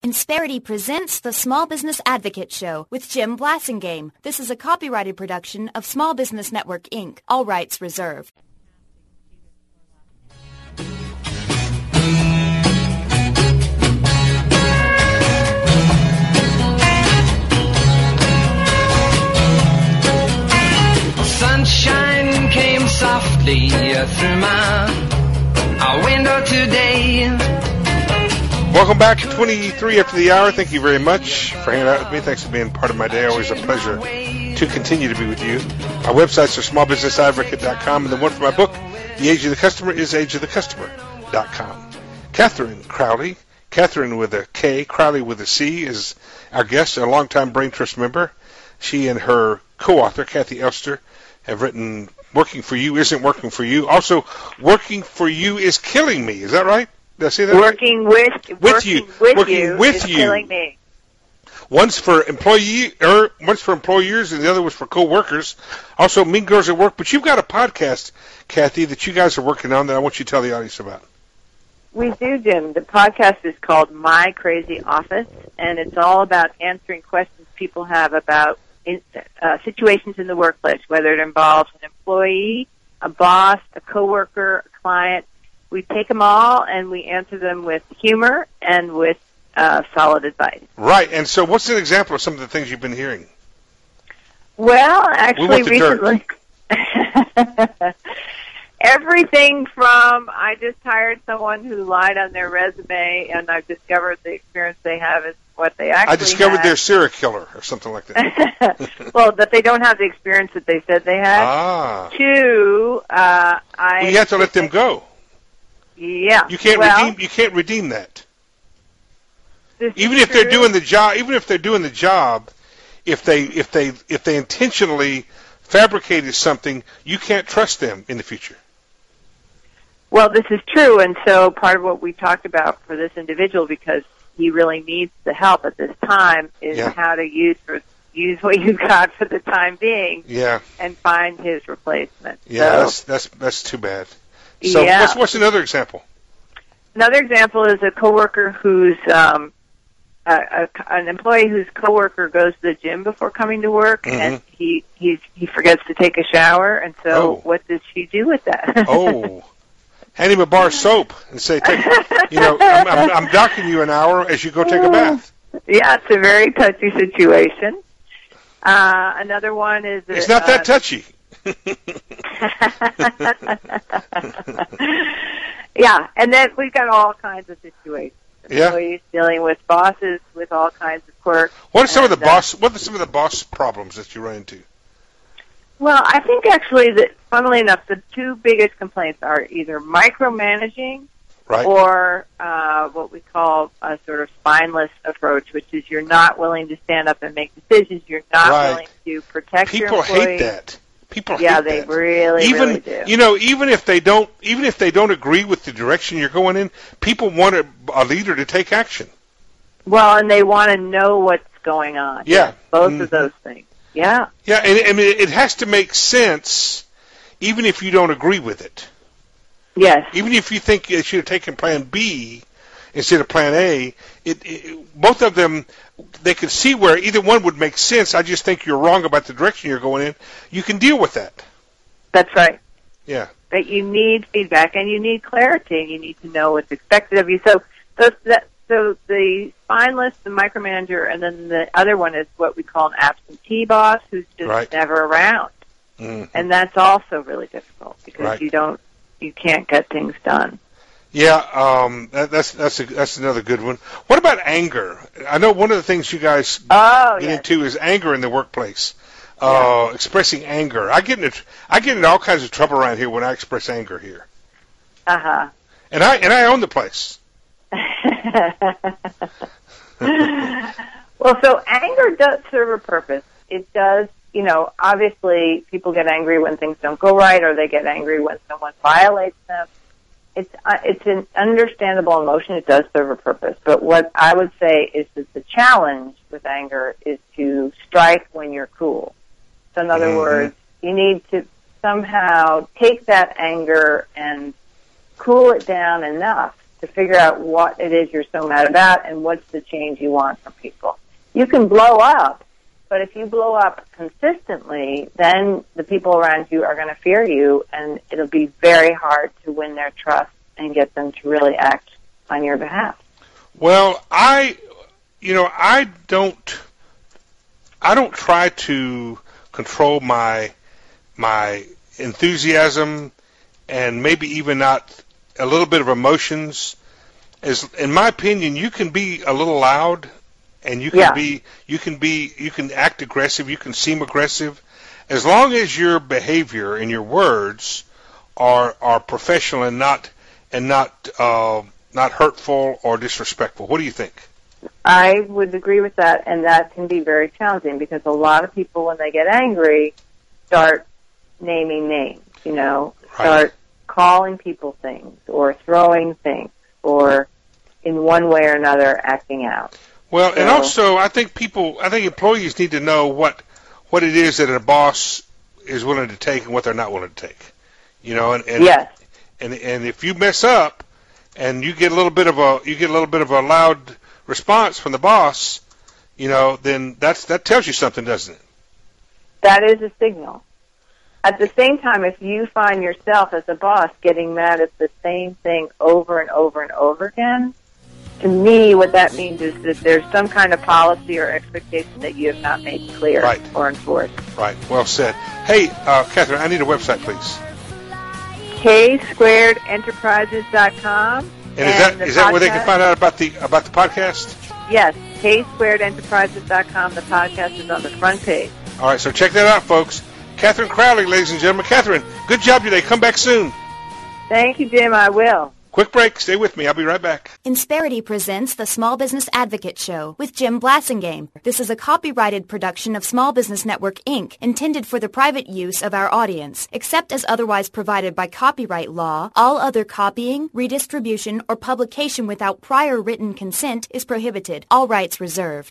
Insperity presents the Small Business Advocate Show with Jim Blasingame. This is a copyrighted production of Small Business Network, Inc. All rights reserved. Sunshine came softly through my window today. Welcome back to 23 after the hour. Thank you very much for hanging out with me. Thanks for being part of my day. Always a pleasure to continue to be with you. Our websites are smallbusinessadvocate.com, and the one for my book, The Age of the Customer, is ageofthecustomer.com. Catherine Crowley, Catherine with a K, Crowley with a C, is our guest, a longtime Brain Trust member. She and her co-author, Kathy Elster, have written Working for You Isn't Working for You. Also, Working for You is Killing Me. Is that right? Did I say that working right? With you is killing me. One's for employees, and the other was for co-workers. Also, Mean Girls at Work. But you've got a podcast, Kathy, that you guys are working on that I want you to tell the audience about. We do, Jim. The podcast is called My Crazy Office, and it's all about answering questions people have about situations in the workplace, whether it involves an employee, a boss, a coworker, a client. We take them all and we answer them with humor and with solid advice. Right. And so what's an example of some of the things you've been hearing? Well, actually, recently, everything from I just hired someone who lied on their resume, and I've discovered the experience they have is what they actually I discovered have. They're serial killer or something like that. Well, that they don't have the experience that they said they had. To, you have to let them go. Yeah. You can't redeem that. Even if they're doing the job, if they intentionally fabricated something, you can't trust them in the future. Well, this is true, and so part of what we talked about for this individual, because he really needs the help at this time, is how to use what you've got for the time being, and find his replacement. Yeah, so, that's too bad. So what's another example? Another example is a coworker who's an employee whose coworker goes to the gym before coming to work, and he forgets to take a shower, and so what does she do with that? Hand him a bar of soap and say, I'm docking you an hour as you go take a bath. Yeah, it's a very touchy situation. Another one is it's not that touchy. Yeah, and then we've got all kinds of situations. Employees dealing with bosses with all kinds of quirks. What are some of the boss problems that you run into? Well, I think actually that, funnily enough, the two biggest complaints are either micromanaging or what we call a sort of spineless approach, which is you're not willing to stand up and make decisions. You're not willing to protect your employees. People hate that. People hate that. They really do. Even if they don't agree with the direction you're going in, people want a leader to take action. Well, and they want to know what's going on. Yeah. Both of those things. Yeah. Yeah, and it has to make sense, even if you don't agree with it. Yes. Even if you think it should have taken Plan B instead of Plan A, both of them, they could see where either one would make sense. I just think you're wrong about the direction you're going in. You can deal with that. That's right. Yeah. But you need feedback and you need clarity and you need to know what's expected of you. So the spineless, the micromanager, and then the other one is what we call an absentee boss who's just never around. Mm-hmm. And that's also really difficult because you can't get things done. Yeah, that's another good one. What about anger? I know one of the things you guys get into is anger in the workplace. Expressing anger. I get in all kinds of trouble around here when I express anger here. And I own the place. Well, so anger does serve a purpose. It does, obviously people get angry when things don't go right or they get angry when someone violates them. It's an understandable emotion. It does serve a purpose. But what I would say is that the challenge with anger is to strike when you're cool. So in other words, you need to somehow take that anger and cool it down enough to figure out what it is you're so mad about and what's the change you want from people. You can blow up, but if you blow up consistently, then the people around you are going to fear you, and it'll be very hard to win their trust and get them to really act on your behalf. Well, I don't try to control my enthusiasm and maybe even not a little bit of emotions. As in my opinion, you can be a little loud, and you can you can act aggressive, you can seem aggressive, as long as your behavior and your words are professional and not hurtful or disrespectful. What do you think? I would agree with that, and that can be very challenging because a lot of people, when they get angry, start naming names, start calling people things or throwing things or in one way or another acting out. Well, and also I think employees need to know what it is that a boss is willing to take and what they're not willing to take. Yes. And if you mess up and you get a little bit of a loud response from the boss, then that tells you something, doesn't it? That is a signal. At the same time, if you find yourself as a boss getting mad at the same thing over and over and over again, to me, what that means is that there's some kind of policy or expectation that you have not made clear or enforced. Right. Well said. Hey, Catherine, I need a website, please. ksquaredenterprises.com. And is that where they can find out about the podcast? Yes, ksquaredenterprises.com. The podcast is on the front page. All right, so check that out, folks. Catherine Crowley, ladies and gentlemen. Catherine, good job today. Come back soon. Thank you, Jim. I will. Quick break. Stay with me. I'll be right back. Insperity presents the Small Business Advocate Show with Jim Blassingame. This is a copyrighted production of Small Business Network, Inc., intended for the private use of our audience. Except as otherwise provided by copyright law, all other copying, redistribution, or publication without prior written consent is prohibited. All rights reserved.